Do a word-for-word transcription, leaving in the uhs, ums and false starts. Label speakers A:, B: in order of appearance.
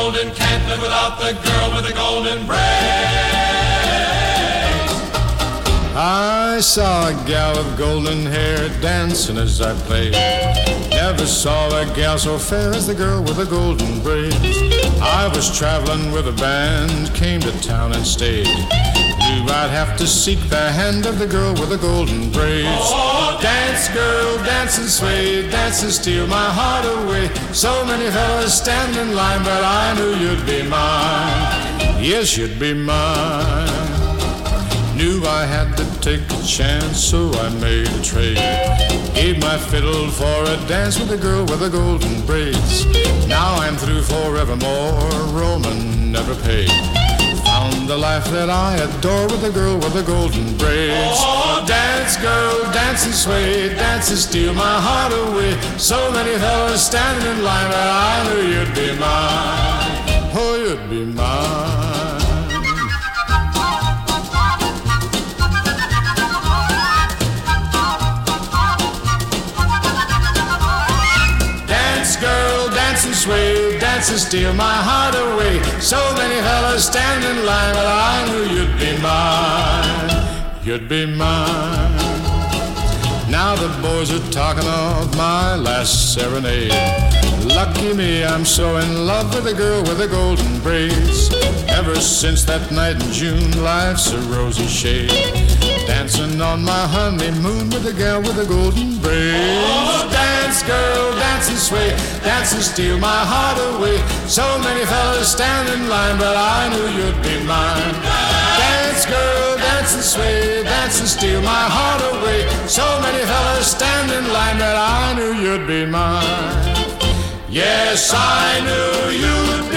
A: golden, can't live without the girl with the golden braids.
B: I saw a gal with golden hair dancing as I played. Never saw a gal so fair as the girl with the golden braids. I was traveling with a band, came to town and stayed. Knew I'd have to seek the hand of the girl with the golden braids.
A: Oh,
B: dance, girl, dance and sway, dance and steal my heart away. So many fellas stand in line, but I knew you'd be mine. Yes, you'd be mine. Knew I had to take a chance, so I made a trade. Gave my fiddle for a dance with the girl with the golden braids. Now I'm through forevermore, Roman never paid. Found the life that I adore with the girl with the golden braids.
A: Oh,
B: dance, girl, dance and sway, dance and steal my heart away. So many fellas standing in line, but I knew you'd be mine. Oh, you'd be mine. Girl, dance and sway, dance and steal my heart away. So many fellas stand in line, but I knew you'd be mine. You'd be mine. Now the boys are talking of my last serenade. Lucky me, I'm so in love with the girl with the golden braids. Ever since that night in June, life's a rosy shade. Dancing on my honeymoon with the girl with the golden braids.
A: Oh,
B: dance, girl, dance and sway, dance and steal my heart away. So many fellas stand in line, but I knew you'd be mine. Dance, girl, dance and sway, dance and steal my heart away. So many fellas stand in line, but I knew you'd be mine. Yes, I knew you'd be